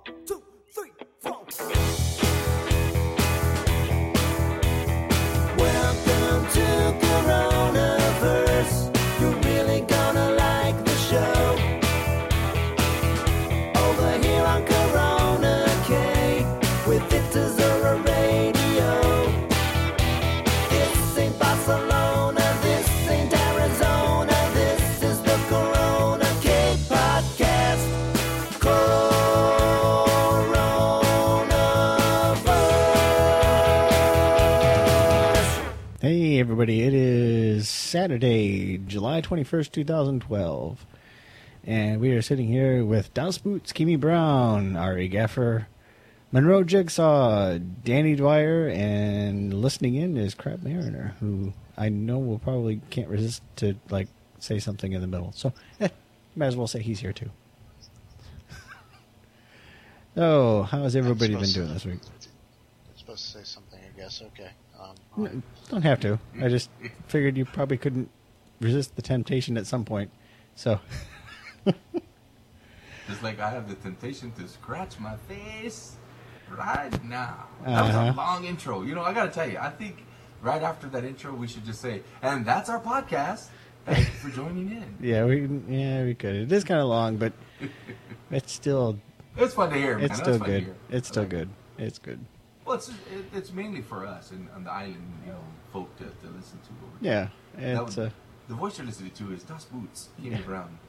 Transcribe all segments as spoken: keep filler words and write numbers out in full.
two, three, four. Welcome to Coronaverse. You're really gonna like the show. Over here on Corona K, with Victor Zora Radio. This ain't Barcelona, this ain't Arizona. This is the Corona K podcast. Coronaverse. Hey everybody, it is Saturday, July twenty-first, twenty twelve. And we are sitting here with Das Boots, Kimi Brown, Ari Gaffer, Monroe Jigsaw, Danny Dwyer, and listening in is Crab Mariner, who I know will probably can't resist to like say something in the middle. So, eh, might as well say he's here too. So, how has everybody been supposed doing to- this week? I'm supposed to say something, I guess. Okay. Um, No, don't have to. I just figured you probably couldn't resist the temptation at some point. So, It's like I have the temptation to scratch my face right now. That was Uh-huh. a long intro. You know, I got to tell you, I think right after that intro, we should just say, and that's our podcast. Thank you for joining in. yeah, we yeah we could. It is kind of long, but it's still It's fun to hear, man. it's That's still fun to good. hear. It's I still like it. good. It's good. Well, it's, it, it's mainly for us and on the island, you know, folk to, to listen to. Over Yeah, That it's would- uh, The voice you're listening to is Das Boots, Kimi Brown.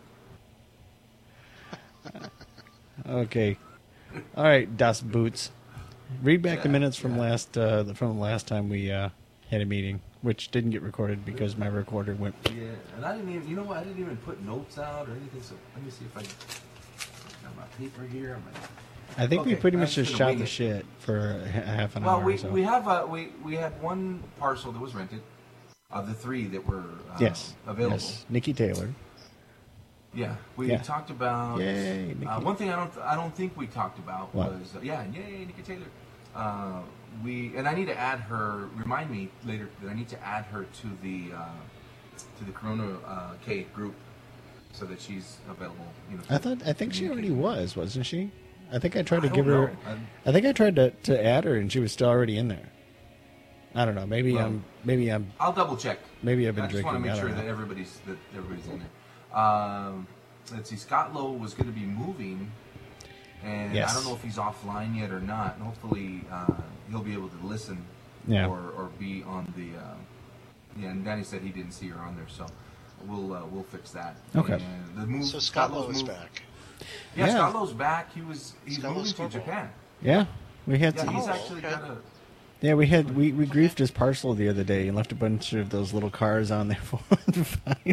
okay. All right, Das Boots. Read back the Yeah, minutes from yeah. last uh, the- from the last time we uh, had a meeting, which didn't get recorded because my recorder went. Yeah, and I didn't even, you know what, I didn't even put notes out or anything, so let me see if I got my paper here. My, I think we Okay, pretty I'm much just just shot gonna the wing it. shit for a half an well, hour. we, so. we have uh, we we had one parcel that was rented of the three that were uh, yes, available. yes, Nikki Taylor. Yeah, we Yeah. talked about Yay, Nikki. uh, one thing I don't I don't think we talked about What? was uh, yeah, yay, Nikki Taylor. Uh, we and I need to add her. Remind me later that I need to add her to the uh, to the Corona uh, K group so that she's available. You know, I thought I think she already was, wasn't she? I think I tried to I give don't her. know. I'm- I think I tried to, to add her, and she was still already in there. I don't know. Maybe Well, I'm. Maybe I'm. I'll double check. Maybe I've been I just drinking. want to I make don't sure know. that everybody's that everybody's in there. Um, let's see. Scott Lowe was going to be moving, and Yes. I don't know if he's offline yet or not. And hopefully, uh, he'll be able to listen Yeah. or, or be on the. Uh, yeah, and Danny said he didn't see her on there, so we'll uh, we'll fix that. Okay. And the move, so Scott Lowe's Lowe is move- back. Yeah, Yeah. Scott Lowe's back. He was he's Scott moving Lowe's to football. Japan. Yeah, we had. Yeah, some, he's Oh, actually okay. got a. yeah, we had. We, we griefed his parcel the other day and left a bunch of those little cars on there for him to find.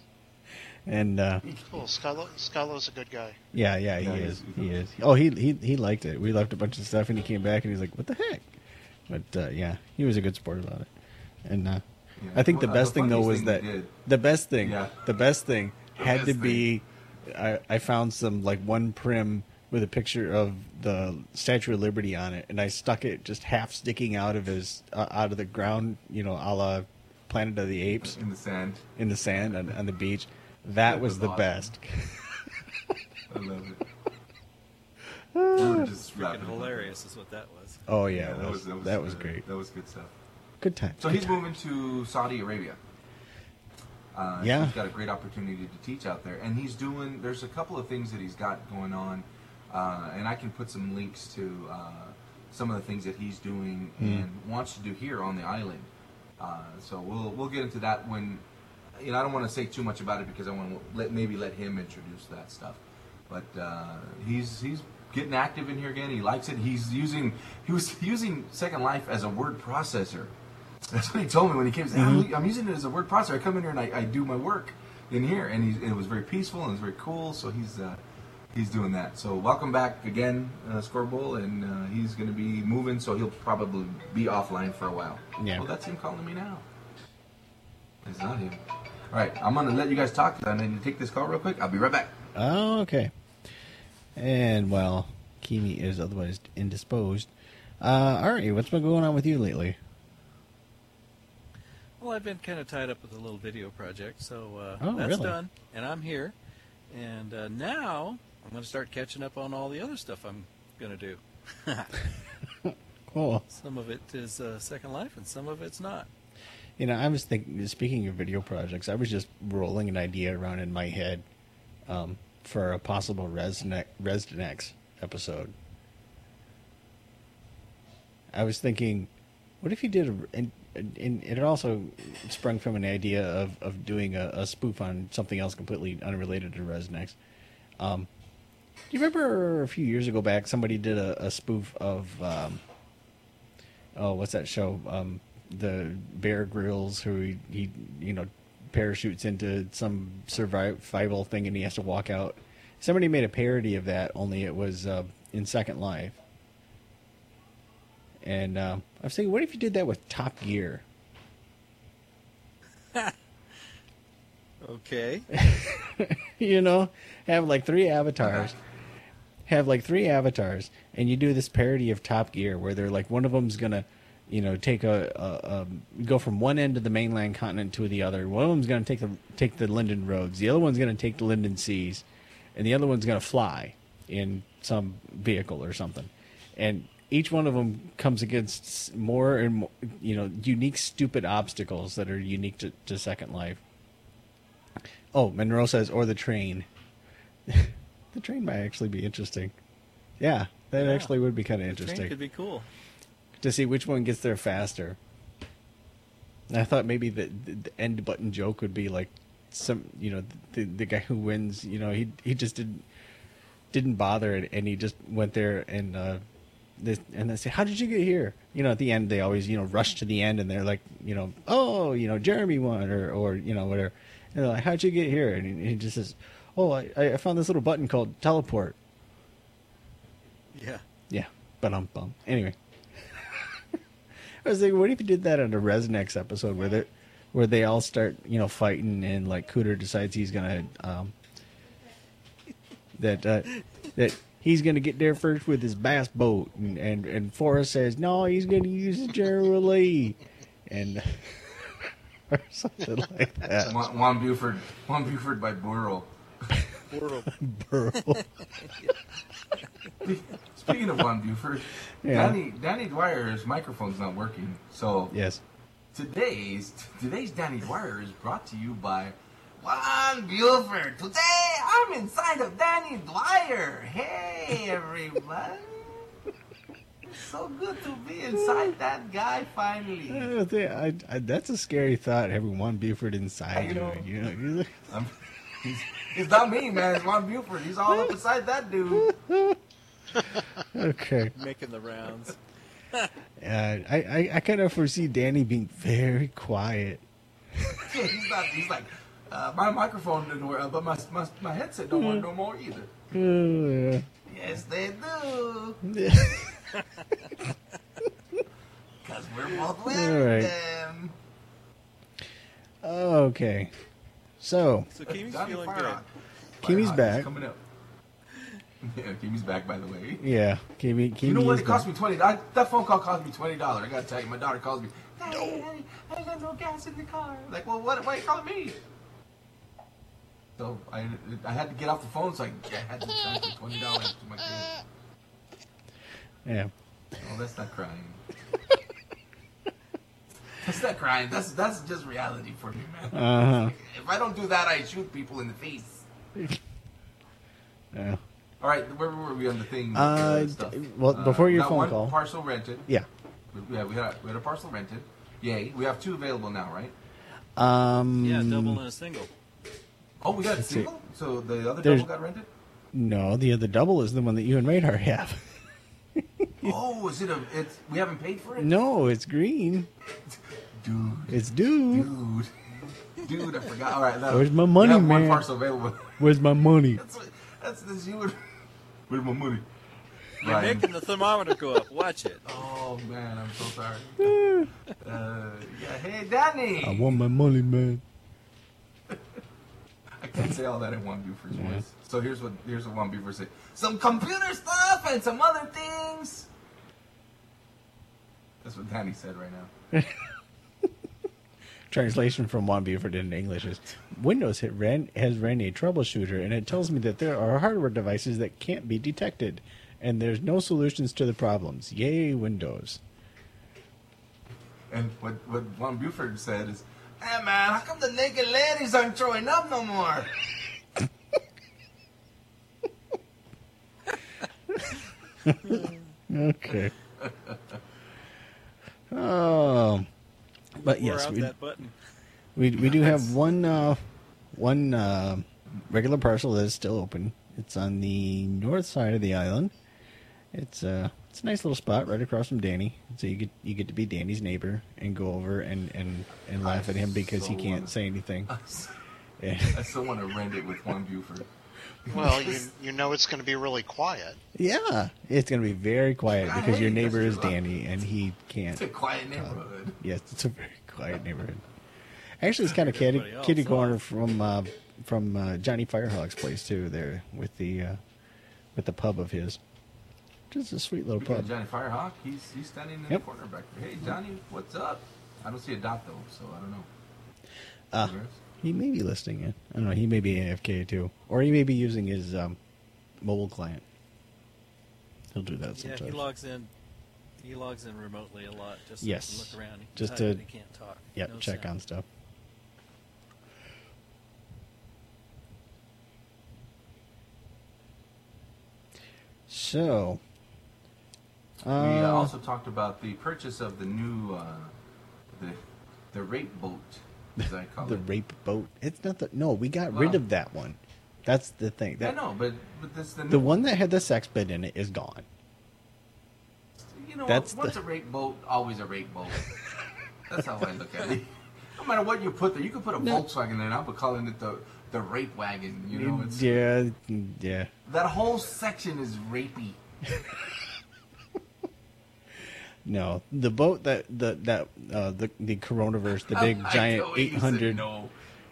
And uh, Cool. Scott, Lowe, Scott Lowe's a good guy. yeah, yeah, he Yeah, is. he's- He is. Oh, he he he liked it. We left a bunch of stuff, and he came back, and he's like, "What the heck?" But uh, yeah, he was a good sport about it. And uh, Yeah. I think the Well, uh, best the thing though funniest was thing that he did- the best thing, Yeah. the best thing The had best to thing. be. I, I found some like one prim with a picture of the Statue of Liberty on it, and I stuck it just half sticking out of his uh, out of the ground, you know, a la Planet of the Apes in the sand. in the sand on, on the beach. That That was was the awesome. best. I love it. We were just Freaking rapping about hilarious is what that was. Oh it. yeah, that, was, that was uh, great. That was good stuff. Good time. So he's moving to Saudi Arabia. Uh, so Yeah. he's got a great opportunity to teach out there, and he's doing. There's a couple of things that he's got going on, uh, and I can put some links to uh, some of the things that he's doing and wants to do here on the island. Uh, so we'll we'll get into that when. You know, I don't want to say too much about it because I want to let maybe let him introduce that stuff. But uh, he's he's getting active in here again. He likes it. He's using he was using Second Life as a word processor. That's what he told me when he came. He said, I'm, I'm using it as a word processor. I come in here and I, I do my work in here, and he, it was very peaceful and it was very cool. So he's uh, he's doing that. So welcome back again, uh, Scorebowl, and uh, he's going to be moving. So he'll probably be offline for a while. Yeah. Well, that's him calling me now. It's not him. All right, I'm going to let you guys talk. I need to take this call real quick. I'll be right back. Oh, okay. And while Kimi is otherwise indisposed, uh, Ari, what's been going on with you lately? Well, I've been kind of tied up with a little video project, so uh, Oh, that's really? done, and I'm here. And uh, now I'm going to start catching up on all the other stuff I'm going to do. Cool. Some of it is uh, Second Life, and some of it's not. You know, I was thinking, speaking of video projects, I was just rolling an idea around in my head um, for a possible Resne- Resident X episode. I was thinking, what if you did a, and, and it also sprung from an idea of, of doing a, a spoof on something else completely unrelated to Resident X. Um, do you remember a few years ago back, somebody did a, a spoof of, um, oh, what's that show? Um, the Bear Grylls, who he, he, you know, parachutes into some survival thing and he has to walk out. Somebody made a parody of that, only it was uh, in Second Life. And uh, I was thinking, what if you did that with Top Gear? Okay. You know, have like three avatars. Have like three avatars, and you do this parody of Top Gear where they're like, one of them's gonna, you know, take a, a, a go from one end of the mainland continent to the other. One of them's gonna take the take the Linden roads. The other one's gonna take the Linden seas, and the other one's gonna fly in some vehicle or something. And each one of them comes against more and more, you know, unique, stupid obstacles that are unique to, to Second Life. Oh, Monroe says, or the train. The train might actually be interesting. Yeah, that Yeah. actually would be kind of The interesting train could be cool. to see which one gets there faster. And I thought maybe the, the, the end button joke would be like some, you know, the the guy who wins, you know, he he just didn't didn't bother and, and he just went there and uh, this, and they say, how did you get here? You know, at the end they always, you know, rush to the end and they're like, you know, oh, you know, Jeremy won or or you know whatever. And they're like, how'd you get here? And he, he just says, oh, I, I found this little button called teleport. Yeah. Yeah, but um bum. Anyway, I was thinking, what if you did that on a Resident X episode where they where they all start, you know, fighting and like Cooter decides he's gonna um that uh, that he's gonna get there first with his bass boat, and and, and Forrest says no, he's gonna use his General Lee, and or something like that. Juan, Juan Buford, Juan Buford by Burl. Burl. Speaking of Juan Buford, Yeah. Danny Danny Dwyer's microphone's not working. So Yes. today's today's Danny Dwyer is brought to you by Juan Buford. Today I'm inside of Danny Dwyer. Hey everybody. So good to be inside that guy finally. I think I, I, that's a scary thought, having Juan Buford inside I you. know. You know, you- I'm, he's, it's not me, man. It's Juan Buford. He's all up inside that dude. okay. Making the rounds. Uh, I, I, I kind of foresee Danny being very quiet. Yeah, he's not. He's like, uh, my microphone didn't work, but my my, my headset don't work no more either. Uh, Yes, they do. yeah. Cause we're both All with right. them. Okay. So, So Kimmy's Danny feeling Fire good. Hot- Kimmy's Fire Hot is back. Coming up. Yeah, Kimmy's back, by the way. yeah. Kimmy, Kimmy You know what? is It cost back. me twenty dollars. That phone call cost me twenty dollars. I gotta tell you, my daughter calls me. Daddy, Daddy, I ain't got no gas in the car. Like, well, what? Why are you calling me? So I, I had to get off the phone, so I, I had to transfer twenty dollars to my kid. Yeah. Oh, that's not crying. That's not crying. That's that's just reality for me, man. Uh-huh. If I don't do that, I shoot people in the face. Yeah. All right, where were we on the thing? Uh, stuff? well, before your got phone one call. parcel rented. Yeah. We had, we, had, we had a parcel rented. Yay. We have two available now, right? Um, Yeah, double and a single. Oh, we got a Let's see. single? So the other There's- double got rented? No, the other double is the one that you and Radar have. Oh, is it a... It's, we haven't paid for it? No, it's green. Dude. It's due. Dude. Dude, I forgot. All right. That, Where's my we money, have man? one parcel available. Where's my money? That's what, that's this you would... Where's my money? You're Ryan. making the thermometer go up. Watch it. Oh, man, I'm so sorry. uh, yeah, hey, Danny. I want my money, man. I can't say all that in one Buford's voice. So here's what here's what one Buford said. Some computer stuff and some other things. That's what Danny said right now. Translation from Juan Buford into English is, Windows hit ran, has ran a troubleshooter, and it tells me that there are hardware devices that can't be detected, and there's no solutions to the problems. Yay, Windows. And what what Juan Buford said is, "Hey man, how come the naked ladies aren't showing up no more?" Okay. Oh, but Wore yes, out we, that button. we we do have one uh, one uh, regular parcel that is still open. It's on the north side of the island. It's uh it's a nice little spot right across from Danny. So you get you get to be Danny's neighbor and go over and, and, and laugh at him because he so can't wanna- say anything. Yeah. I still want to rent it with Juan Buford. Well, you you know it's going to be really quiet. Yeah, it's gonna be very quiet I because your hate neighbor this is shit. Danny and he can't. It's a quiet neighborhood. Yes, it's a very quiet neighborhood. Actually, it's kind of kitty, Everybody else kitty off. corner from uh, from uh, Johnny Firehawk's place too. There with the uh, with the pub of his. Just a sweet little Speaking of pub. Johnny Firehawk, he's he's standing in Yep. the corner back there. Hey Johnny, what's up? I don't see a dot though, so I don't know. Uh, Congrats. he may be listening in. I don't know. He may be A F K too, or he may be using his um, mobile client. He'll do that Yeah, sometimes. he logs in. He logs in remotely a lot just Yes. to look around. He can Just type, to- but he can't talk. Yep, No check sound. on stuff. So, we uh, uh, also talked about the purchase of the new uh, the the rape boat, as I call the it. rape boat. It's not the no. We got rid Well- of that one. That's the thing. I That know, but but this the, the new, one that had the sex bed in it is gone. You know, that's once the- a rape boat, always a rape boat. That's how I look at it. No matter what you put there, you could put a No. Volkswagen in, and I'll be calling it the the rape wagon. You know, it's, Yeah, yeah. that whole section is rapey. No, the boat that the that uh, the the coronavirus, the big I giant know you eight said hundred. No,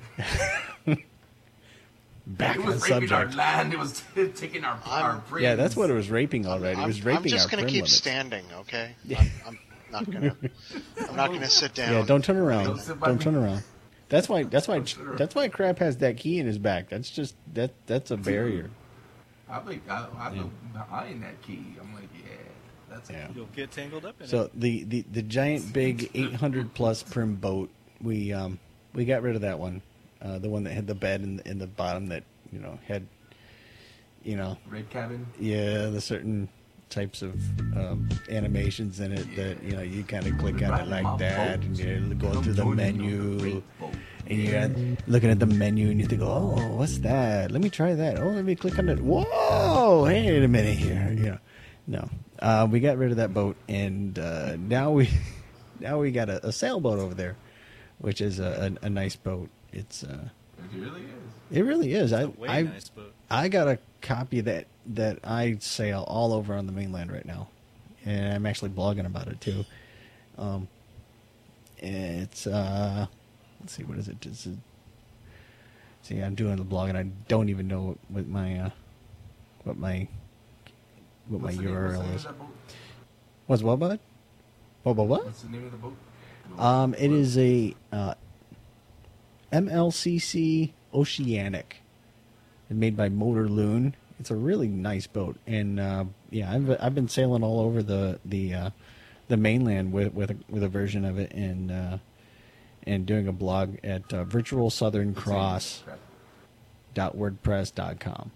Back it on the was raping our subject. land. It was taking our I'm- our brains. Yeah, that's what it was raping. All right, it I'm, was raping I'm just our gonna prim keep limits. standing, okay? I'm, I'm not gonna. I'm not gonna sit down. Yeah, don't turn around. Don't sit by Don't me. turn around. That's why. That's why. Don't turn around. That's why Crap has that key in his back. That's just that. That's a barrier. I'll be, I, I'll Yeah. go behind that key. I'm like, yeah, that's Yeah. it. You'll get tangled up in So it. the, the, the giant big eight hundred plus prim boat, we um we got rid of that one, uh, the one that had the bed in in the bottom that you know had, you know, Rape cabin. yeah, the certain types of um, animations in it that you know you kind of click on it like that, and you're going through the menu, and you're looking at the menu, and you think, oh, what's that? Let me try that. Oh, let me click on it. Whoa, wait a minute here. You know, no, uh, we got rid of that boat, and uh, now we now we got a, a sailboat over there, which is a, a, a nice boat. It's uh, It really is. it really is. I It's a way I nice boat. I got a copy that that I sail all over on the mainland right now, and I'm actually blogging about it too. Um, it's uh, let's see, what is it? Is it see, I'm doing the blog, and I don't even know what, what my uh, what my what What's my the name- U R what's the L name is. of that boat? What's what, bud? What, what, what? What's the name of the boat? Um, it is a uh, M L C C Oceanic, made by Motor Loon. It's a really nice boat, and uh, yeah, I've I've been sailing all over the the uh, the mainland with with a, with a version of it, and uh, and doing a blog at uh, virtual southern cross dot wordpress dot com,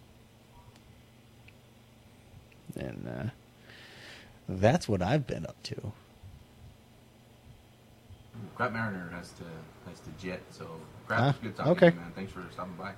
and uh, that's what I've been up to. Crap Mariner has to has to jet, so Crap, Ah, it's good talking okay. to you, man. Thanks for stopping by.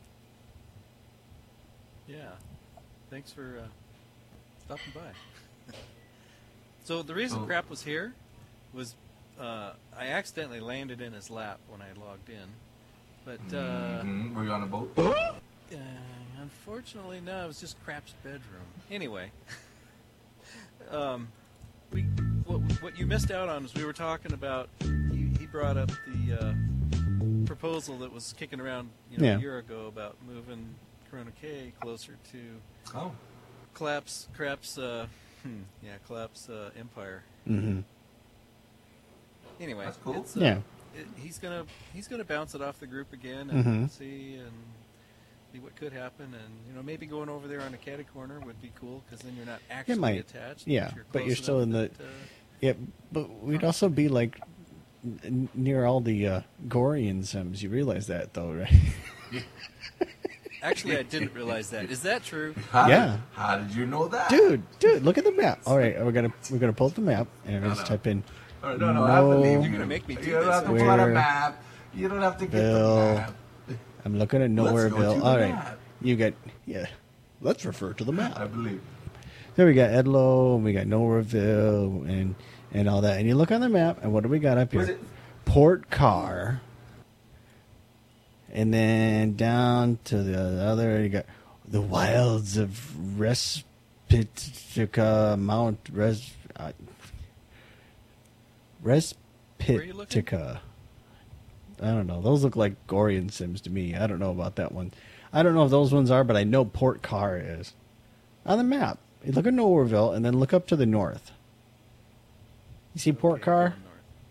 Yeah. Thanks for uh, stopping by. So the reason Oh. Crap was here was uh, I accidentally landed in his lap when I logged in. But uh, Mhm. Were you on a boat? uh, unfortunately, no, it was just Crap's bedroom. Anyway, um, we what, what you missed out on is we were talking about. He, he brought up the uh, proposal that was kicking around you know, Yeah. a year ago about moving Corona K closer to Oh, Clap's Crap's uh, hmm, yeah Clap's uh, empire. Mm-hmm. Anyway, That's cool. it's, uh, Yeah. it, he's gonna he's gonna bounce it off the group again and Mhm. see and see what could happen, and you know maybe going over there on a catty corner would be cool because then you're not actually might. attached. Yeah, you're but close you're still in enough the- that, uh, Yeah, but we'd also be like n- near all the uh, Gorian sims. You realize that, though, right? Actually, I didn't realize that. Is that true? How Yeah. Did, how did you know that? dude, dude, look at the map. All right, we're gonna we're gonna pull up the map and No, let's no. type in Oh, no, no, I believe No. you're gonna make me do You don't this. have to pull out a Where- map. You don't have to get Bill. the map. I'm looking at Let's go to Nowhereville. the All right, map. you got yeah. Let's refer to the I map. believe. There we got Edlow, and we got Nowhereville, and and all that. And you look on the map, and what do we got up Was here? it- Port Car. And then down to the other, you got the wilds of Respitica Mount Res uh, Where are you looking? Respitica. I don't know. Those look like Gorian Sims to me. I don't know about that one. I don't know if those ones are, but I know Port Car is on the map. You look at Nowhereville and then look up to the north. You see Port Okay, Car? going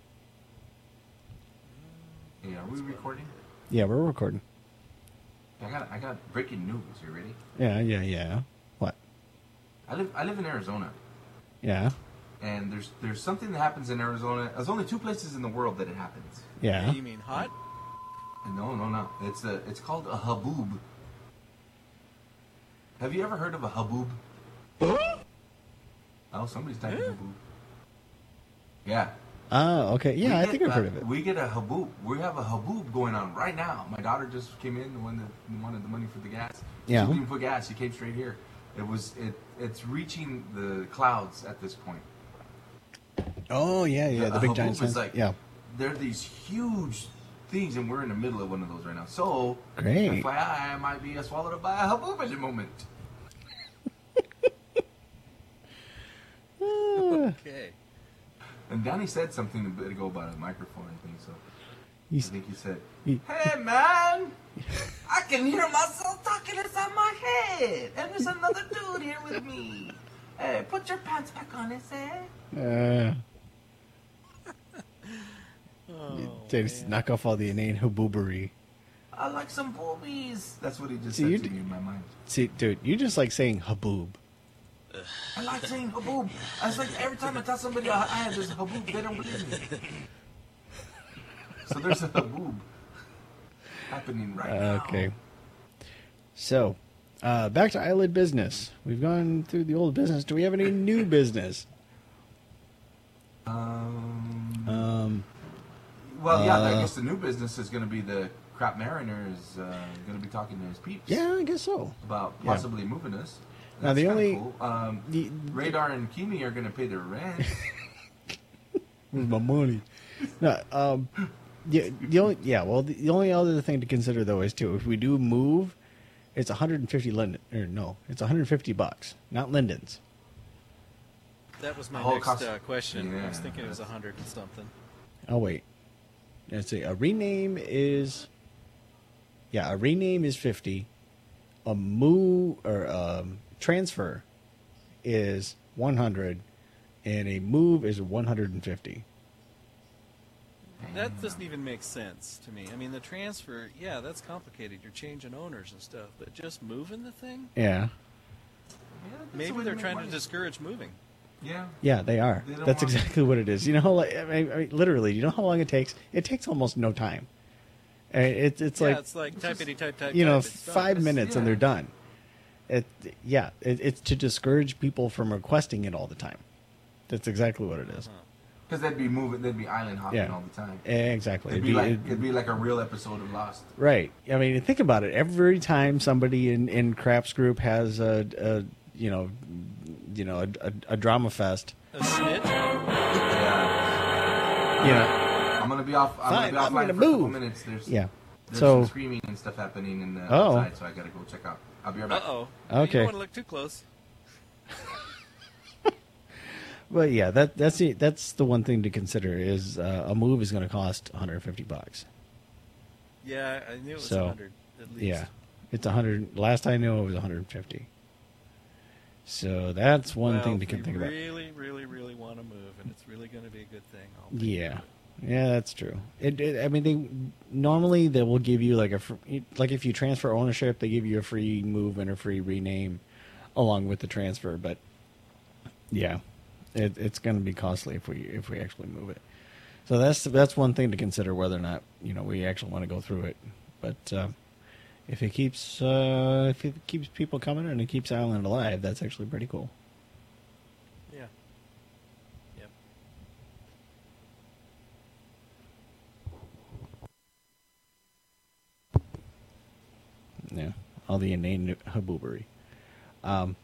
north. Yeah, are we recording? Yeah, we're recording. I got I got breaking news. You ready? Yeah, yeah, yeah. What? I live I live in Arizona, Yeah, and there's there's something that happens in Arizona. There's only two places in the world that it happens. yeah. You mean hot? No, no, no. It's a it's called a haboob. Have you ever heard of a haboob? Oh, somebody's typing Huh? haboob. Yeah. Oh, okay. We Yeah, I get think I've a- heard of it. We get a haboob. We have a haboob going on right now. My daughter just came in, the one that wanted the money for the gas. Yeah. She didn't even put gas. She came straight here. It was it. It's reaching the clouds at this point. Oh, yeah, yeah. The a big haboob giant is signs. like Yeah. They're these huge things, and we're in the middle of one of those right now. So, Great. F Y I, I might be swallowed up by a haboob at the moment. Ah, Okay. And Danny said something a bit ago about a microphone, I think so. I he's- think he said, he- "Hey man, I can hear myself talking inside my head, and there's another dude here with me. Hey, put your pants back on, I say." uh, Oh, they just man. knock off all the inane haboobery. I like some boobies. That's what he just See, said you to d- me in my mind. See, dude, you just like saying haboob. I like saying haboob. I was like, every time I tell somebody I have this haboob, they don't believe me. So there's a haboob happening right now. Okay. So, uh, back to eyelid business. We've gone through the old business. Do we have any new business? Um, Um, well, yeah, I uh, guess the new business is going to be the Crap Mariner is uh, going to be talking to his peeps yeah, I guess so. about Yeah. possibly moving us. Now, the That's only- kinda cool. Um, The, Radar and Kimi are going to pay their rent. Where's my money? No, um, yeah, the only yeah, well, the, the only other thing to consider though is too, if we do move, it's one hundred fifty linden or no, it's one hundred fifty bucks, not lindens. That was my Whole next cost- uh, question. I was Yeah, thinking it was a that's- hundred and something. Oh wait, let's see. A rename is yeah, a rename is fifty. A move or um, transfer is one hundred, and a move is one hundred and fifty. That doesn't even make sense to me. I mean, the transfer, yeah, that's complicated. You're changing owners and stuff, but just moving the thing? Yeah, Yeah, that's the Maybe way to they're make trying to money. discourage moving. Yeah. yeah, they are. They don't That's want- exactly what it is. You know, how, like I mean, I mean, literally, you know how long it takes? It takes almost no time. Uh, It, it's yeah, like it's like typity type type. you know, type, it's done. five It's- minutes and yeah. they're done. It, yeah, it, it's to discourage people from requesting it all the time. That's exactly what it is. Uh-huh. Because they'd be moving, they'd be island hopping Yeah. all the time. Exactly. It'd It'd be like it'd- it'd be like a real episode of Lost. right. I mean, think about it. Every time somebody in in Craps Group has a, a you know, you know, a, a, a drama fest, A snitch? Yeah. you know, I'm gonna be off. I'm Fine, gonna I'm be offline gonna for a couple move. minutes. There's yeah. There's So some screaming and stuff happening in the Oh. outside, so I gotta go check out. I'll be right Uh back. oh. Okay. You don't want to look too close. But yeah, that that's the that's the one thing to consider is uh, a move is going to cost one hundred fifty bucks. Yeah, I knew it was So, a hundred at least. Yeah, it's a hundred. Last I knew, it was one hundred fifty. So that's one Well, thing to if can we think about. really, really, really want to move, and it's really going to be a good thing. I'll Yeah, Yeah, that's true. It, it, I mean, they normally they will give you like a fr- like if you transfer ownership, they give you a free move and a free rename along with the transfer. But yeah, it, it's going to be costly if we if we actually move it. So that's that's one thing to consider whether or not you know we actually want to go through it. But uh, if it keeps uh, if it keeps people coming and it keeps Island alive, that's actually pretty cool. Yeah. Yep. Yeah, all the inane haboobery. Um,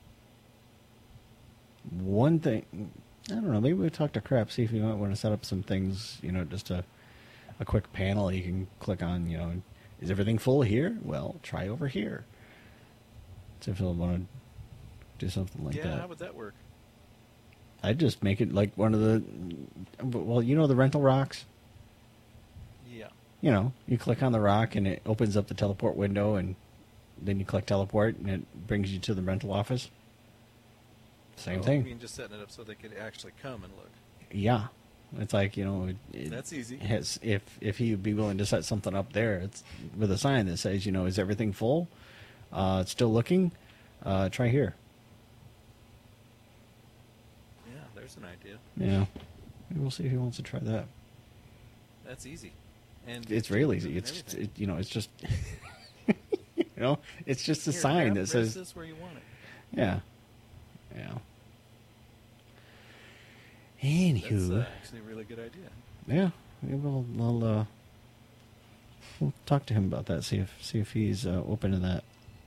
one thing, I don't know, maybe we'll talk to Crap, see if you might want to set up some things, you know, just a, a quick panel you can click on, you know, is everything full here? Well, try over here. So if you'll want to do something like yeah, that. how would that work? I'd just make it like one of the, well, you know the rental rocks? Yeah. You know, you click on the rock and it opens up the teleport window and then you click teleport and it brings you to the rental office. Same Oh, thing. You mean just setting it up so they could actually come and look? Yeah, it's like you know, it, That's easy. Has, if if he'd be willing to set something up there, it's with a sign that says, you know, is everything full? Uh, it's still looking. Uh, try here. Yeah, there's an idea. Yeah, maybe we'll see if he wants to try that. That's easy. And It's real easy. and It's just, everything. it, you know, it's just you know, it's just a Here, sign grab- that rest says, this where you want it. yeah, yeah. That's Anywho, uh, actually a really good idea. yeah, maybe we'll, we'll uh, we'll talk to him about that. See if see if he's uh, open to that.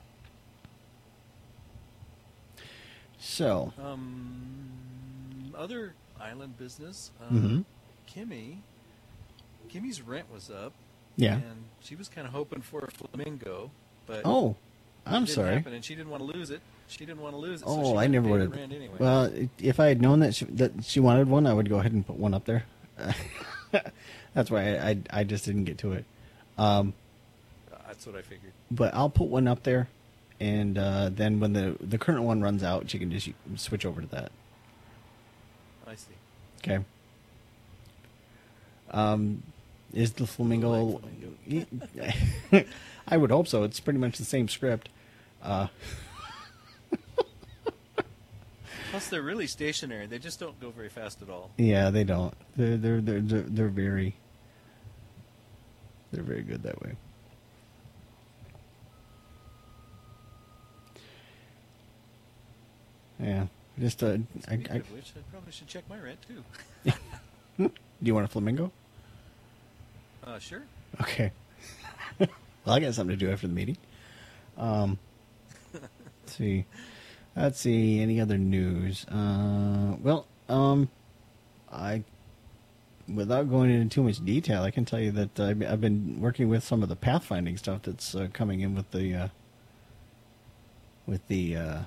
So, Um, other island business. Uh, Mhm. Kimmy. Kimmy's rent was up. yeah. And she was kind of hoping for a flamingo, but Oh, it I'm didn't sorry. happen, and she didn't want to lose it. She didn't want to lose it. so Oh, she I had to never pay would the have. rent anyway. Well, if I had known that she, that she wanted one, I would go ahead and put one up there. That's why I, I I just didn't get to it. Um, That's what I figured. but I'll put one up there, and uh, then when the the current one runs out, she can just switch over to that. I see. Okay. Um, is the flamingo? Like I would hope so. It's pretty much the same script. Uh, Plus, they're really stationary. They just don't go very fast at all. yeah, they don't. They're they're they're they're, they're very. They're very good that way. Yeah, just uh, I, Speaking I, of which, I probably should check my rent too. do you want a flamingo? Uh, sure. Okay. Well, I got something to do after the meeting. Um, let's see. Let's see. Any other news? Uh, well, um, I, without going into too much detail, I can tell you that I've, I've been working with some of the pathfinding stuff that's uh, coming in with the, uh, with the, uh,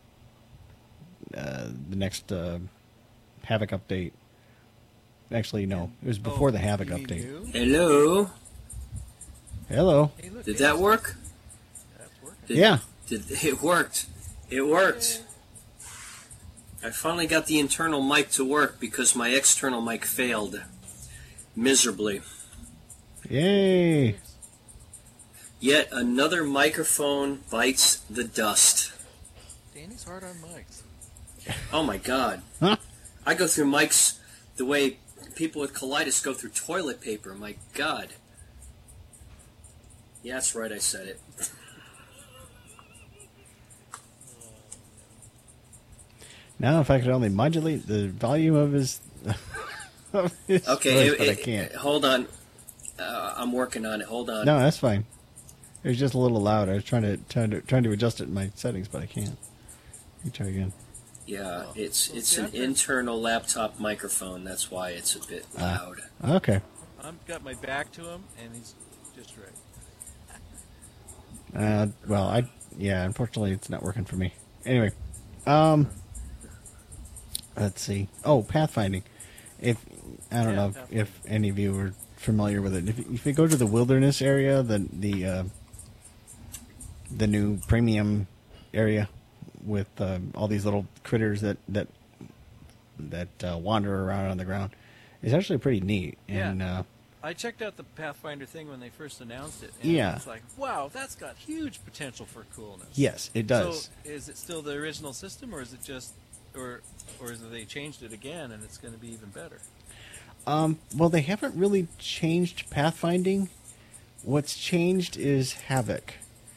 uh, the next uh, Havoc update. Actually, no, it was before Oh, the Havoc you mean update. you? Hello. Hello. Hey, look, Did hey, that work? That's working. Did, Yeah. Did, it worked. It worked. I finally got the internal mic to work because my external mic failed miserably. Yay. Yet another microphone bites the dust. Danny's hard on mics. Oh my god. Huh? I go through mics the way people with colitis go through toilet paper. My god. Yeah, that's right, I said it. Now, if I could only modulate the volume of his, of his Okay, voice, it- but I it- can't. hold on. Uh, I'm working on it. Hold on. No, that's fine. It was just a little loud. I was trying to trying to trying to adjust it in my settings, but I can't. Let me try again. Yeah, it's Well, it's see, an I've got- internal laptop microphone. That's why it's a bit Ah. loud. Okay. I've got my back to him, and he's just right. Uh, well, I yeah. Unfortunately, it's not working for me. Anyway, um, let's see. Oh, pathfinding. If I don't Yeah, know if, pathfinding. if any of you are familiar with it. If, if you go to the wilderness area, the the uh, the new premium area with um, all these little critters that that that uh, wander around on the ground, It's actually pretty neat. Yeah. And uh, I checked out the Pathfinder thing when they first announced it. And Yeah. It's like, wow, that's got huge potential for coolness. yes, it does. So is it still the original system, or is it just, or or is it they changed it again and it's going to be even better? Um, well, they haven't really changed pathfinding. What's changed is Havoc.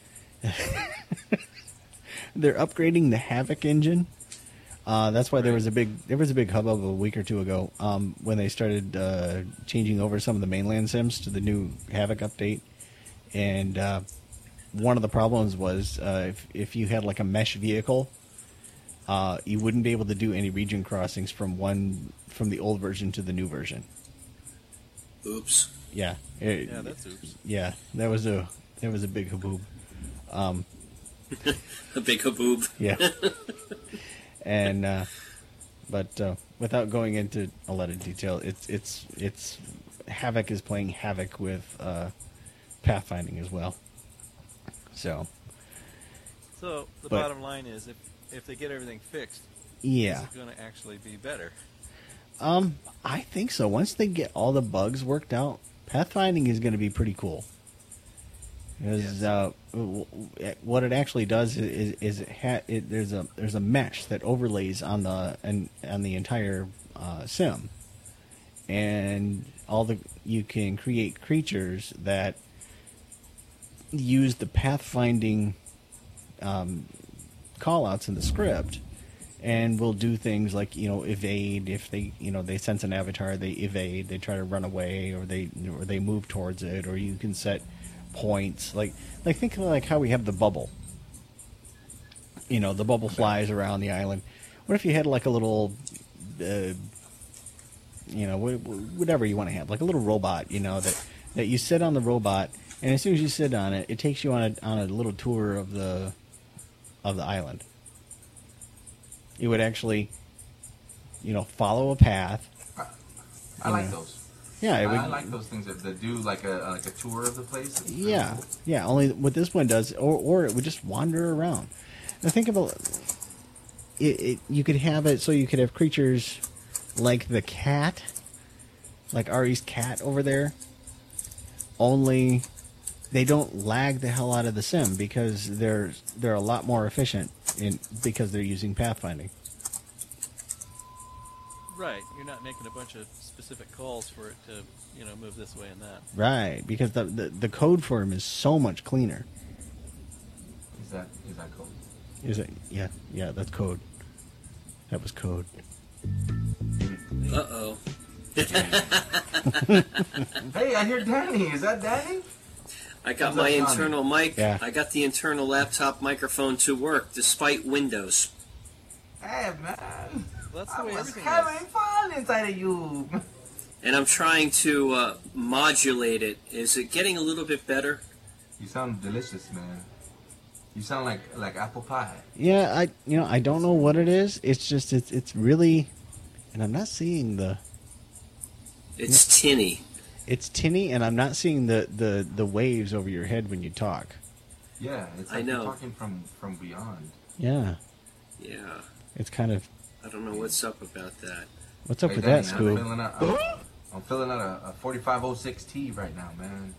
They're upgrading the Havoc engine. Uh, that's why there was a big there was a big hubbub a week or two ago um, when they started uh, changing over some of the mainland sims to the new Havoc update. And uh, one of the problems was uh, if if you had like a mesh vehicle, uh, you wouldn't be able to do any region crossings from one from the old version to the new version. Oops. Yeah. It- Yeah, that's oops. yeah, that was a that was a big haboob. Um, A big haboob. yeah, and uh, but uh, without going into a lot of detail, it's it's it's Havoc is playing Havoc with uh, pathfinding as well. So So the But- bottom line is, if if they get everything fixed, yeah, is it going to actually be better? um, I think so. Once they get all the bugs worked out, pathfinding is going to be pretty cool. Because Yes. uh, w- w- what it actually does is, is it, ha- it there's a there's a mesh that overlays on the and on the entire uh, sim, and all the you can create creatures that use the pathfinding um, callouts in the script, and will do things like you know evade if they you know they sense an avatar, they evade, they try to run away, or they or they move towards it, or you can set points like like think of like how we have the bubble. You know, the bubble flies around the island. What if you had like a little, uh, you know, wh- wh- whatever you want to have, like a little robot, you know, that that you sit on the robot, and as soon as you sit on it, it takes you on a on a little tour of the of the island. It would actually, you know, follow a path. I like Yeah. those. Yeah, it would. I like those things that, that do like a like a tour of the place. It's really Yeah, cool. yeah. Only what this one does, or or it would just wander around. Now think about it, it. You could have it so you could have creatures like the cat, like Ari's cat over there. Only they don't lag the hell out of the sim because they're they're a lot more efficient in because they're using pathfinding. Right. You're not making a bunch of specific calls for it to, you know, move this way and that. Right, because the the, the code for them is so much cleaner. Is that is that cool? Is it? Yeah, yeah. That's code. That was code. Uh oh. Hey, I hear Danny. Is that Danny? I got How's my that sounding? internal mic. Yeah. I got the internal laptop microphone to work despite Windows. Hey man, Well, that's the I way was everything having is. fun inside of you. And I'm trying to uh, modulate it. Is it getting a little bit better? You sound delicious, man. You sound like like apple pie. Yeah, I you know I don't know what it is. It's just it's it's really, and I'm not seeing the. It's tinny. It's tinny, and I'm not seeing the, the, the waves over your head when you talk. Yeah, it's I like know. you're talking from from beyond. Yeah, Yeah. it's kind of. I don't know what's up about that. What's up Hey, with Danny, that, I'm Scoob? filling out, I'm, I'm filling out a, a forty-five oh six T right now, man.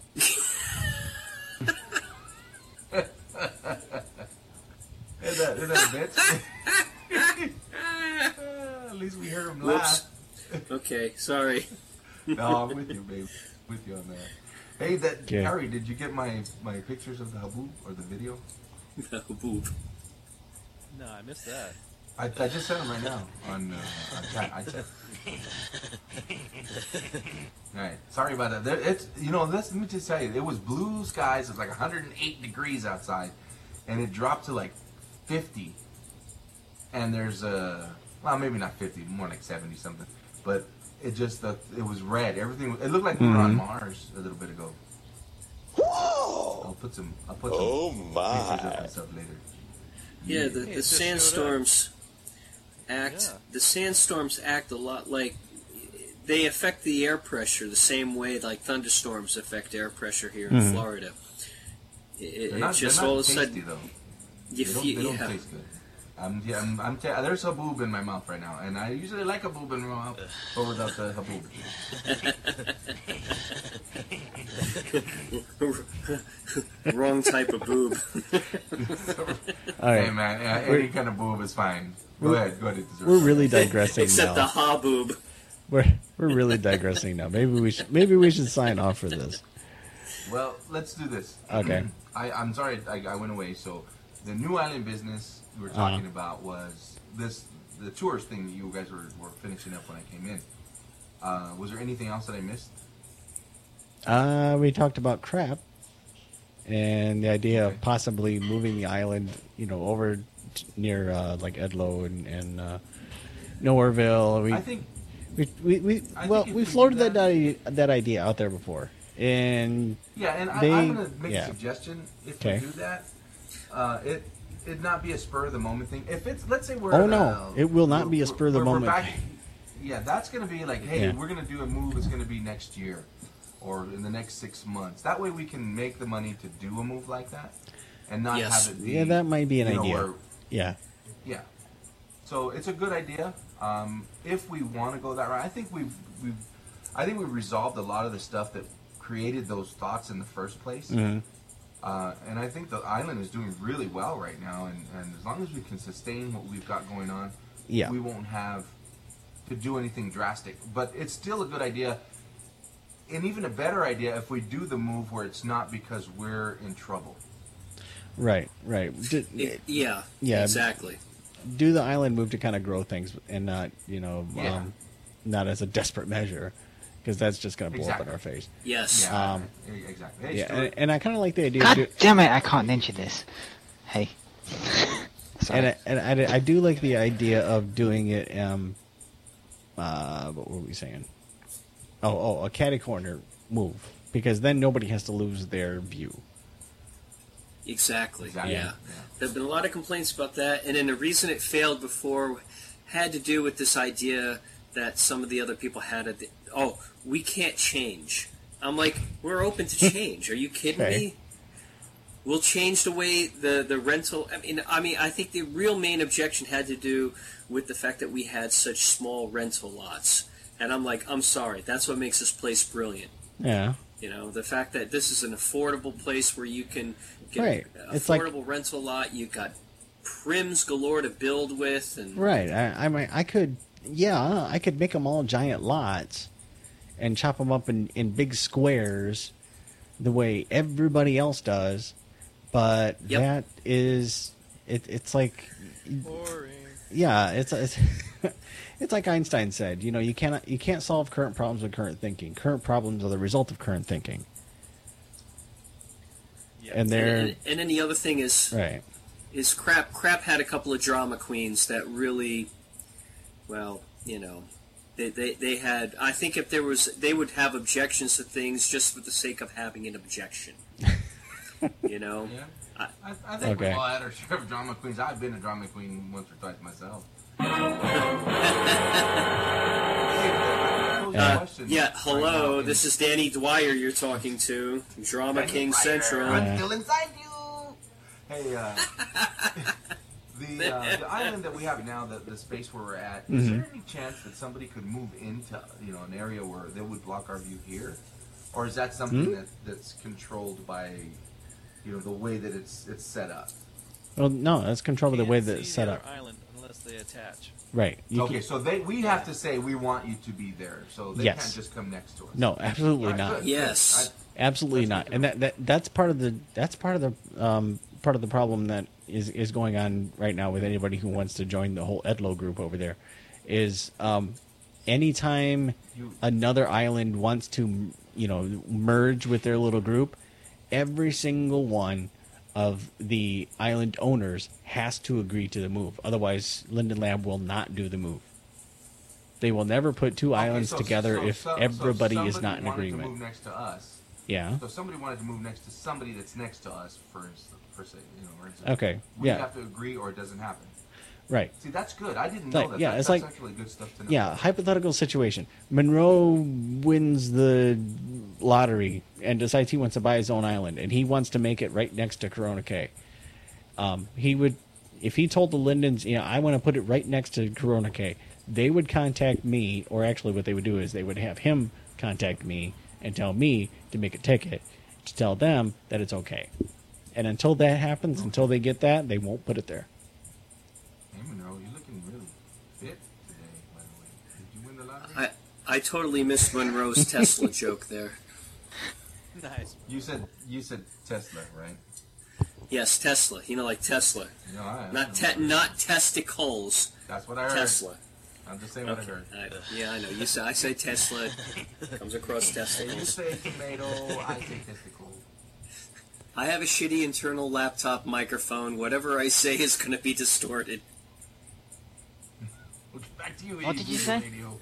Is that, is that a bitch? At least we heard him Whoops. laugh. Okay, sorry. No, I'm with you, babe. With you on that. Hey, that Okay. Harry, did you get my my pictures of the haboob or the video? Boob. No, I missed that. I, I just sent them right now on, uh, on chat. I checked. All right, sorry about that. There, it's you know, let's, let me just tell you, it was blue skies. It was like one hundred eight degrees outside, and it dropped to like fifty. And there's a well, maybe not fifty, more like seventy something. But it just uh, it was red. Everything it looked like we were on Mars a little bit ago. I'll put some. I'll put some Oh pictures of my. myself later. Yeah, the, Hey, the it just showed up. sandstorms act. Yeah. The sandstorms act a lot like they affect the air pressure the same way like thunderstorms affect air pressure here in Mhm. Florida. It, it, They're it not, just they're not all of a tasty sudden though. you They don't, feel they don't yeah. taste good. I'm, yeah, I'm, I'm t- there's a boob in my mouth right now, and I usually like a boob in my mouth, but without the haboob. Wrong type of boob. All right. Hey man, yeah, any kind of boob is fine. Go ahead, go ahead. Dessert. We're really digressing Except the now. ha boob. We're we're really digressing now. Maybe we should maybe we should sign off for this. Well, let's do this. Okay. I, I'm sorry I, I went away. So the New Island business we were Uh-huh. talking about was this the tours thing that you guys were, were finishing up when I came in. Uh, was there anything else that I missed? Uh, we talked about crap and the idea Okay. of possibly moving the island, you know, over t- near uh, like Edlow and, and uh, Nowhereville. We, I think we, we, we I well, think if we we do floated that that- idea, that idea out there before, and yeah, and They- I, I'm going to make yeah. a suggestion. If Okay. we do that, uh, it it not be a spur of the moment thing. If it's let's say we're Oh, uh, no. It will not we're- be a we're- spur of the we're- we're moment back- thing. Yeah, that's going to be like, hey, Yeah. we're going to do a move. It's going to be next year, or in the next six months. That way, we can make the money to do a move like that, and not Yes. have it be. yeah, that might be an you know, idea. where- Yeah, yeah. So it's a good idea. Um, if we want to go that route, I think we've we've I think we've resolved a lot of the stuff that created those thoughts in the first place. Mhm. Uh, and I think the island is doing really well right now. And, and as long as we can sustain what we've got going on, Yeah. we won't have to do anything drastic. But it's still a good idea, and even a better idea if we do the move where it's not because we're in trouble. right, right. D- It- yeah, Yeah. exactly. do the island move to kind of grow things and not, you know, Yeah. um, not as a desperate measure, because that's just going to blow up Exactly. in our face. Yes. Yeah, Um, e- exactly. Hey, Yeah, Stuart. and, and I kind of like the idea. Of God do, damn it! I can't ninja this. Hey. Sorry. and I, and I, I do like the idea of doing it. Um, uh, what were we saying? Oh, oh, a catty corner move, because then nobody has to lose their view. Exactly. Exactly. Yeah. Yeah. There have been a lot of complaints about that, and then the reason it failed before had to do with this idea that some of the other people had. At the, oh, we can't change. I'm like, we're open to change. Are you kidding Okay. me? We'll change the way the, the rental. I mean, I mean, I think the real main objection had to do with the fact that we had such small rental lots, and I'm like, I'm sorry. That's what makes this place brilliant. Yeah, You know, the fact that this is an affordable place where you can get Right. an It's like- affordable rental lot. You've got prims galore to build with, and right. I, I mean, I could, yeah, I could make them all giant lots, and chop them up in, in big squares, the way everybody else does. But Yep. that is, it, it's like, Boring. yeah, it's it's it's like Einstein said. You know, you cannot you can't solve current problems with current thinking. Current problems are the result of current thinking. Yeah. And they're and, and then the other thing is right. is crap. Crap had a couple of drama queens that really, well, you know, they, they they had. I think if there was, they would have objections to things just for the sake of having an objection. You know. Yeah. I- I, I think Okay. we've all had our share of drama queens. I've been a drama queen once or twice myself. Uh, yeah, hello. This is Danny Dwyer you're talking to. Drama King Central. I'm still inside you. Hey, uh, the uh, the island that we have now, the, the space where we're at, is Mhm. there any chance that somebody could move into you know an area where they would block our view here, or is that something Hmm? that, that's controlled by you know the way that it's it's set up? Well, no, that's controlled by the Can't way see that it's the set other up. Island unless they attach. Right. You okay, can- so they we have to say we want you to be there, so they Yes. can't just come next to us. no, absolutely All right, not. good. Yes. Absolutely That's not. good to And know. that, that that's part of the that's part of the um, part of the problem that is is going on right now with anybody who wants to join the whole Edlow group over there, is um, anytime You- another island wants to you know merge with their little group, every single one of the island owners has to agree to the move. Otherwise, Linden Lab will not do the move. They will never put two Okay, islands so- together so- if so- so everybody is somebody not in wanted to agreement. move next to us. Yeah. So if somebody wanted to move next to somebody that's next to us, for instance, per se, you know, for instance, Okay, we yeah. have to agree or it doesn't happen. Right. See, that's good. I didn't know Like, that. yeah, That- it's that's like- actually good stuff to know. Yeah, hypothetical situation. Monroe wins the lottery and decides he wants to buy his own island, and he wants to make it right next to Corona Cay. Um, he would, if he told the Lindens, you know, I want to put it right next to Corona K, they would contact me, or actually what they would do is they would have him contact me and tell me to make a ticket to tell them that it's okay. And until that happens, until they get that, they won't put it there. Hey, Monroe, you're looking really fit today, by the way. Did you win the lottery? I I totally missed Monroe's Tesla joke there. Nice. You said you said Tesla, right? Yes, Tesla. You know, like Tesla, No, I, not I te- not testicles. That's what I heard. Tesla. I'm just saying what Okay. I heard. I, yeah, I know. You say I say Tesla. Comes across Hey, you testicles. say tomato, I say testicle. I have a shitty internal laptop microphone. Whatever I say is going to be distorted. Well, back to you. What did you idiot say? radio.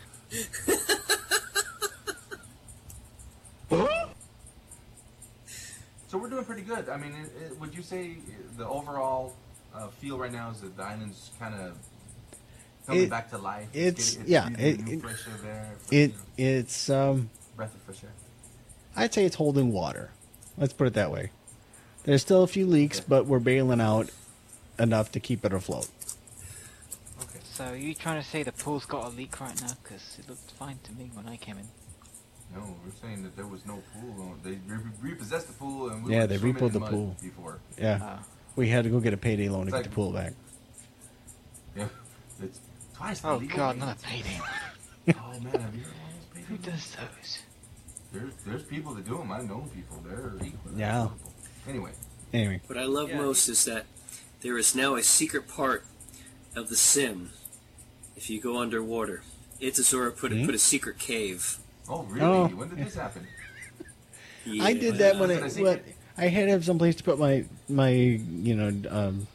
So we're doing pretty good. I mean, it, it, would you say the overall uh, feel right now is that the island's kind of coming It- back to life? it's- getting- yeah, breathing it- new it- fresh air there. It you know, it's um breath of fresh air. I'd say it's holding water. Let's put it that way. There's still a few leaks, Okay. but we're bailing out enough to keep it afloat. Okay. So are you trying to say the pool's got a leak right now? Because it looked fine to me when I came in. No, we're saying that there was no pool. They re- repossessed the pool, and we Yeah, were they swimming repoed in the mud pool. before. Yeah, Oh. we had to go get a payday loan to It's get like- the pool back. Yeah, it's twice. the Oh legal god, rate. another payday. Oh man, have you heard all those payday Who loans? does those? There's there's people that do them. I know people. They're equal. Yeah. Anyway, Anyway, What I love Yeah. most is that there is now a secret part of the sim. If you go underwater, Itazora put a, Hmm? put a secret cave. oh really? Oh, when did yeah. this happen? Yeah. I did that when Was I it a secret? what, I had to have someplace to put my my you know um,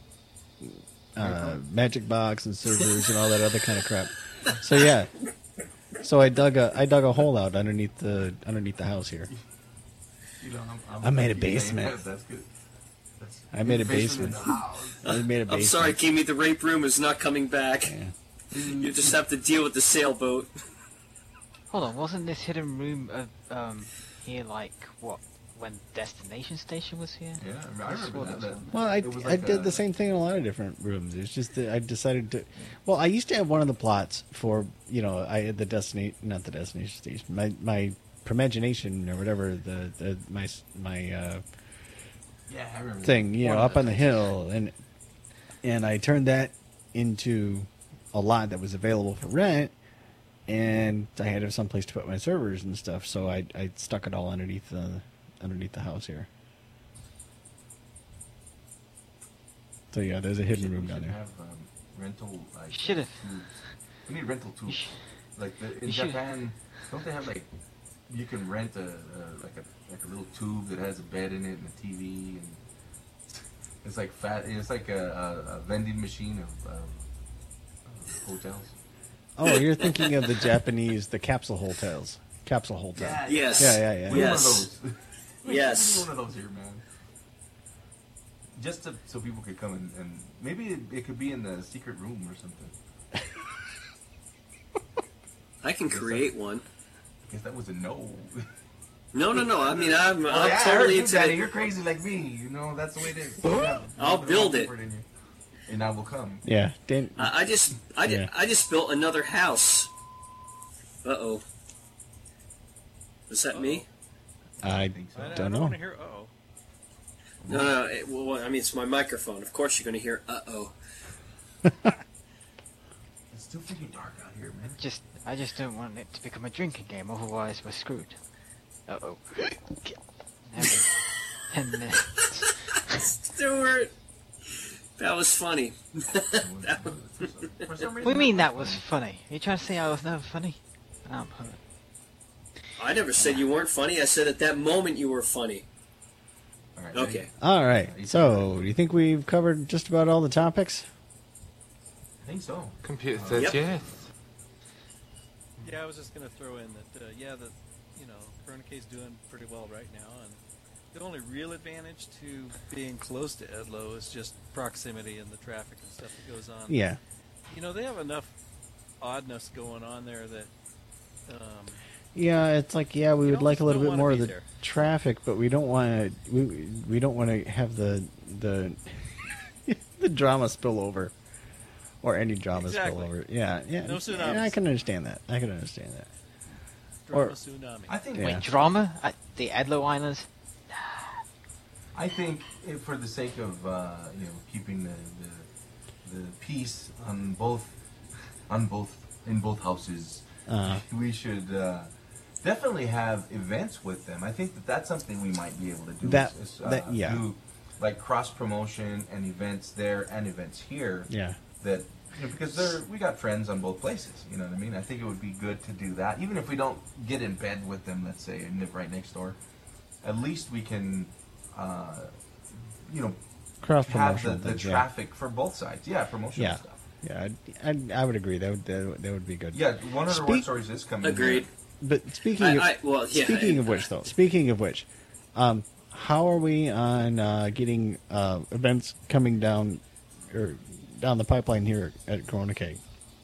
uh, magic box and servers and all that other kind of crap. So yeah, so I dug a I dug a hole out underneath the underneath the house here. You know, I'm, I'm I made a thank you, man. basement. That's good. That's, I made a basement basement. in the house. I made a basement. I'm sorry, Kimmy, the rape room is not coming back. Yeah. You just have to deal with the sailboat. Hold on, wasn't this hidden room uh, um here like what when Destination Station was here? Yeah, I mean, I swore remember that. there that was Well, I, it was I like did a- the same thing in a lot of different rooms. It's just that I decided to. Well, I used to have one of the plots for you know I had the destination, not the destination station, my my Promagination or whatever the, the my my uh, Yeah, I remember thing that. you know One of up on the those. hill and and I turned that into a lot that was available for rent. And I had to have someplace to put my servers and stuff, so I I stuck it all underneath the underneath the house here. So yeah, there's a We hidden should- room we down should there. Have, um, rental like You should've. tubes. We need rental tubes. sh- Like the, in you should- Japan, don't they have like you can rent a, a like a like a little tube that has a bed in it and a T V and it's like fat. It's like a, a, a vending machine of, of, of hotels. Oh, you're thinking of the Japanese, the capsule hotels, capsule hotel. Yes. Yeah, yeah, yeah. We need Yes. one of those. We Yes. need one of those here, man. Just to, so people could come and, and maybe it, it could be in the secret room or something. I can create one. I guess that was a no. No, no, no. I mean, I'm, Oh, I'm yeah, I heard totally you, into Daddy. it. You're crazy like me. You know, that's the way it is. Yeah, I'll put build all it. comfort in you. And I will come. Yeah, Dan, I, I just, I, did, Yeah. I just built another house. Uh oh. Was that me? I think so. I, I don't don't know. want to hear. Oh, No, no. It, well, I mean, it's my microphone. Of course, you're going to hear "uh oh." It's too freaking dark out here, man. Just I just don't want it to become a drinking game, otherwise we're screwed. Uh oh. Ten minutes. Stuart, that was funny. For some reason, What do you mean that was was funny. funny? Are you trying to say I was never funny? I'm hurt. I never said you weren't funny. I said at that moment you were funny. All right, Okay. ready? All right. So, do you think we've covered just about all the topics? I think so. Computer Uh, says Yep. yes. yeah. I was just going to throw in that. Uh, yeah, that you know, Corona K's doing pretty well right now, and the only real advantage to being close to Edlo is just proximity and the traffic and stuff that goes on. Yeah. You know, they have enough oddness going on there that. Um, Yeah, it's like yeah, we You would like a almost little don't bit wanna more be of the there. traffic, but we don't want to. We we don't want to have the the the drama spill over. Or any drama Exactly. spill over. Yeah, yeah. No tsunamis. Yeah, I can understand that. I can understand that. Drama Or- tsunami. I think. Yeah. Wait, drama at the Adlo Islands? I think if for the sake of uh, you know keeping the, the the peace on both on both in both houses, Uh, we should uh, definitely have events with them. I think that that's something we might be able to do. That- is, is, uh, that- yeah. do like cross promotion and events there and events here. yeah. That you know, because they're we got friends on both places. You know what I mean? I think it would be good to do that, even if we don't get in bed with them. Let's say and live right next door. At least we can, uh, you know, Cross have the, promotional the things, yeah. traffic for both sides. Yeah, promotional Yeah. stuff. Yeah, I, I, I would agree. That would, that would that would be good. Yeah, one of the Speak- work stories is coming. Agreed. But speaking I, of, I, well, yeah. speaking I- of which, though, speaking of which, um, how are we on uh, getting uh, events coming down or down the pipeline here at Corona Keg?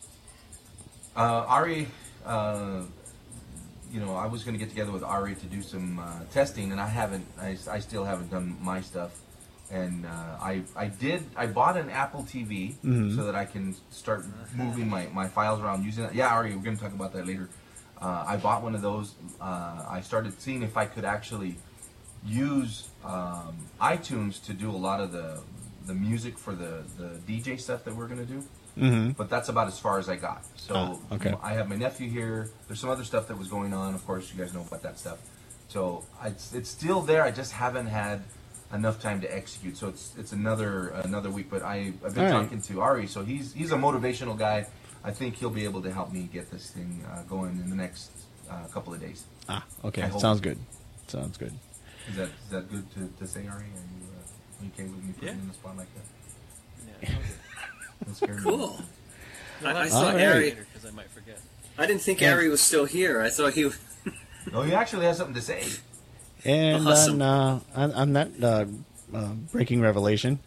Uh, Ari, uh, you know, I was going to get together with Ari to do some uh, testing, and I haven't. I, I still haven't done my stuff. And uh, I I did. I bought an Apple T V Mhm. so that I can start moving my, my files around using it. Yeah, Ari, we're going to talk about that later. Uh, I bought one of those. Uh, I started seeing if I could actually use um, iTunes to do a lot of the the music for the, the D J stuff that we're going to do. Mm-hmm. But that's about as far as I got. So Ah, okay. I have my nephew here. There's some other stuff that was going on. Of course, you guys know about that stuff. So I, it's, it's still there. I just haven't had enough time to execute. So it's it's another another week. But I I've been All right. talking to Ari. So he's he's a motivational guy. I think he'll be able to help me get this thing uh, going in the next uh, couple of days. Ah, okay. I hope. Sounds good. Sounds good. Is that is that good to, to say, Ari? Are you uh, okay with me putting Yeah. you in the spot like that? Yeah, okay. Don't scare me. Cool. No, I- I I'll thought say Ari- later because I might forget. I didn't think Yeah. Ari was still here. I thought he. was- No, he actually has something to say. And Awesome. on, uh, on on that uh, uh, breaking revelation,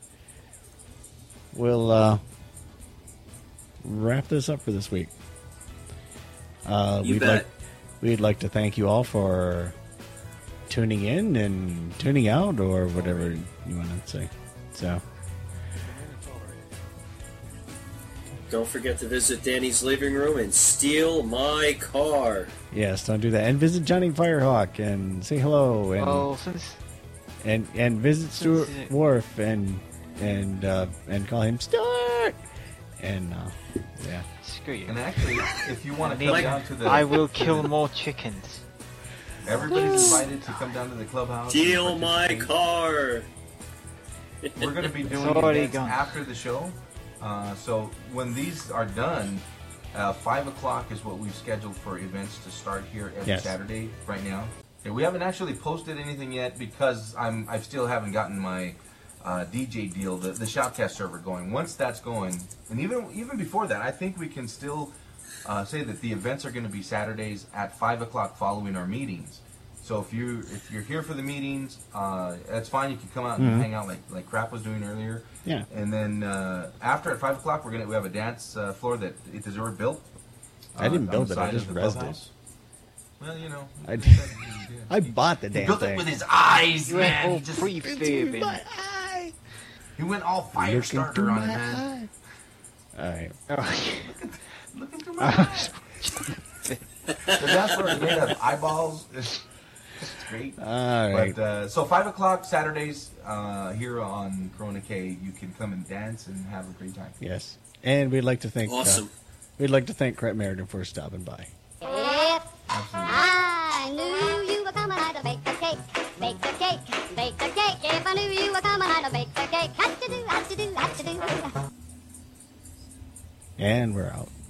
we'll uh, wrap this up for this week. Uh, You we'd bet. like we'd like to thank you all for tuning in and tuning out, or whatever you want to say. So, Don't forget to visit Danny's living room and steal my car. yes, don't do that. And visit Johnny Firehawk and say hello, and Well, since and and visit Stuart Since it- Wharf and and uh, and call him Stuart. And uh, yeah. screw you, And actually, if you want to come Like- down to the, I will kill more chickens. everybody's invited to come down to the clubhouse. and Steal my participate. car. We're going to be doing already events gone. after the show. Uh, so when these are done, uh, five o'clock is what we've scheduled for events to start here every Yes. Saturday right now. Yeah, we haven't actually posted anything yet because I'm I still haven't gotten my uh, D J deal, the, the Shoutcast server going. Once that's going, and even even before that, I think we can still uh, say that the events are going to be Saturdays at five o'clock following our meetings. So if you if you're here for the meetings, uh, that's fine. You can come out and Mhm. hang out like like Crap was doing earlier. Yeah. And then uh, after at five o'clock, we're gonna we have a dance uh, floor that it is already built. I didn't on build the it, I side just of the rezzed it. clubhouse. Well, you know, I he did. said he did. I bought the He damn built thing. it with his eyes, You went man. all He, just, pre-flipping. he went all fire Look starter into on it, my man. eye. All right. Oh, Look into my eyes. The dance floor is made of eyeballs. It's, it's great. All right. But uh, so five o'clock Saturdays uh, here on Corona K, you can come and dance and have a great time. Yes. And we'd like to thank Awesome. uh, we'd like to thank Crap Meriden for stopping by. If Absolutely. I knew you were coming, I'd bake a cake, bake a cake, bake a cake. If I knew you were coming, I'd bake a cake. Had to do, had to do, had to do. And we're out.